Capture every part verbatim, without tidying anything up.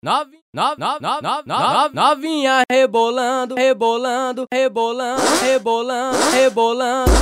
Novi, nove, nove, nove, nove, nove, novinha rebolando, rebolando, rebolando, rebolando, rebolando.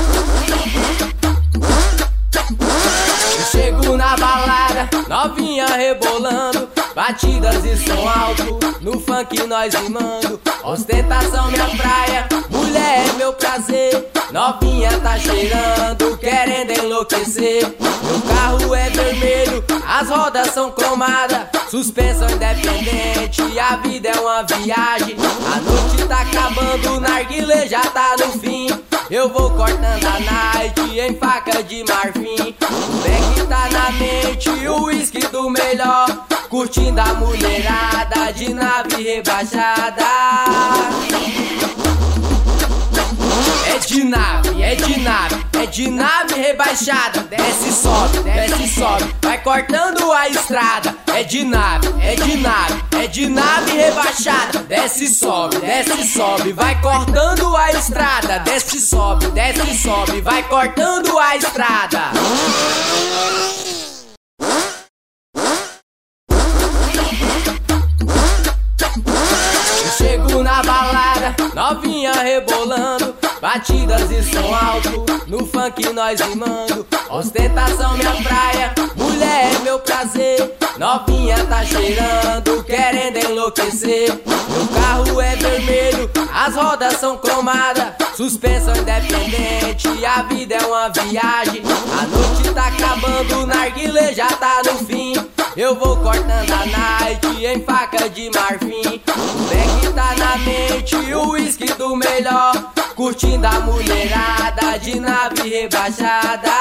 Eu chego na balada, novinha rebolando, batidas e som alto, no funk nós rimando. Ostentação minha praia, mulher é meu prazer. Novinha tá cheirando, querendo enlouquecer. Meu carro é vermelho, as rodas são cromadas, suspensão independente, a vida é uma viagem. A noite tá acabando, o narguilé já tá no fim. Eu vou cortando a night em faca de marfim. O beck tá na mente, o whisky do melhor, curtindo a mulherada de nave rebaixada. É de nave, é de nave, é de nave rebaixada. Desce, sobe, desce, sobe, vai cortando a estrada. É de nave, é de nave, é de nave rebaixada. Desce, sobe, desce, sobe, vai cortando a estrada. Desce, sobe, desce, sobe, vai cortando a estrada. Eu chego na balada, novinha rebolando, batidas e som alto, no funk nós rimando. Ostentação minha praia, mulher é meu prazer. Novinha tá cheirando, querendo enlouquecer. Meu carro é vermelho, as rodas são cromadas, suspensão independente, a vida é uma viagem. A noite tá acabando, o narguilé já tá no fim. Eu vou cortando a night em faca de marfim. O beck tá na mente, o whisky do melhor, curtindo a mulherada de nave rebaixada.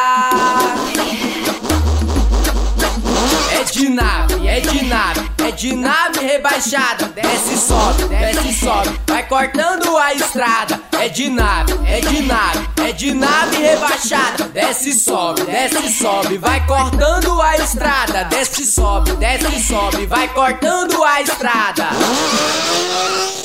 É de nave, é de nave, é de nave rebaixada. Desce, sobe, desce, sobe, vai cortando a estrada. É de nave, é de nave, é de nave rebaixada. Desce, sobe, desce, sobe, vai cortando a estrada. Desce, sobe, desce, sobe, vai cortando a estrada.